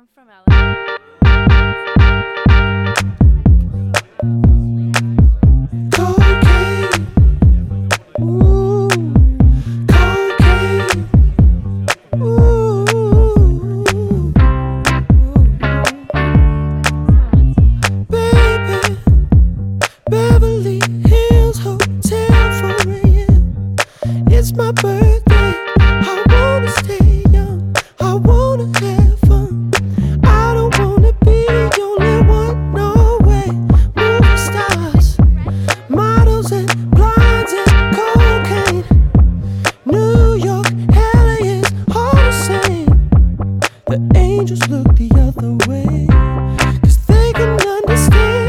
I'm from LA. Cocaine, ooh, cocaine, ooh, baby, Beverly Hills Hotel 4 a.m. It's my birthday. I wanna stay young. I wanna have fun. I don't wanna be the only one. No way. Movie stars, models and blinds and cocaine. New York, LA is all the same. The angels look the other way, 'cause they can understand.